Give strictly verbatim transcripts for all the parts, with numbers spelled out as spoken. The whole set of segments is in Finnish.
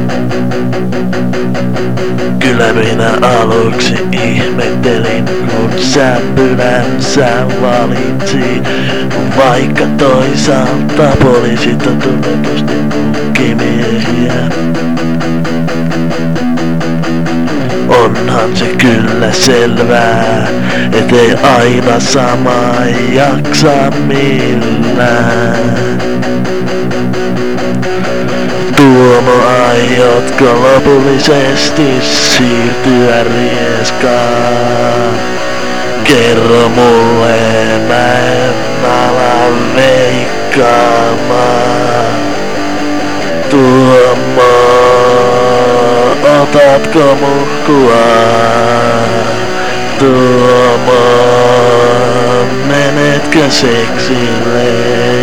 Kyllä minä aluksi ihmettelin, kun sämpylänsä valitsi. Vaikka toisaalta poliisit on tunnetusti munkimiehiä. Onhan se kyllä selvää, ettei aina sama jaksa millään. Tuomo, aiotko lopullisesti siirtyä rieskaan? Kerro mulle, mä en ala veikkaamaan. Tuomo, otatko muhkua? Tuomo, menetkö seksille?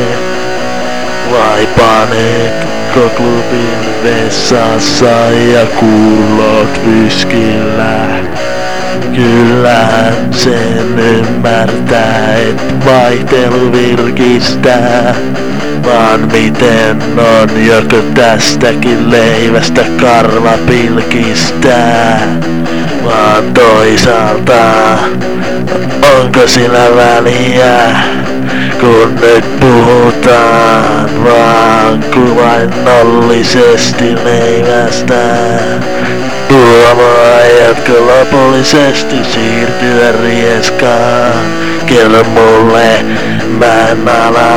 Vai panetko klubin vessassa ja kuulot viskillä? Kyllähän sen ymmärtää, et vaihtelu virkistää. Vaan miten on, joko tästäkin leivästä karva pilkistää? Vaan toisaalta, onko sillä väliä, kun nyt puhutaan vaan kuvainnollisesti leivästä? Tuomo, aiotko lopullisesti siirtyä rieskaan? Kerro mulle, mä en ala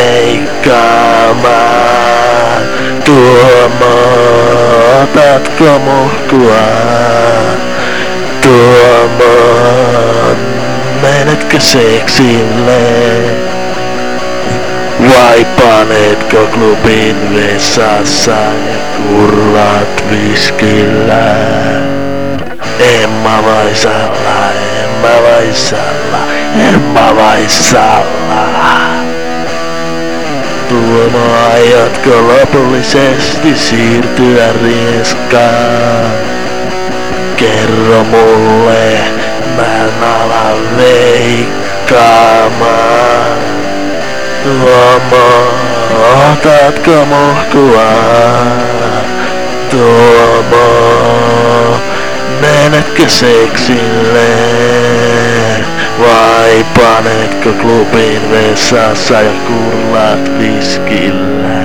veikkaamaan. Tuomo, otatko muhkua? Tuomo, menetkö seksille? Vai panetko klubin vessassa ja kurlat viskillä? Emma Vaisala, Emma Vaisala, Emma Vaisala. Tuomo, aiotko lopullisesti siirtyä rieskaan? Kerro mulle, mä en ala veikkaamaan. Tuomo, otatko muhkua? Tuomo, menetkö seksille? Vai panetko klubin vessassa ja kurlat viskillä?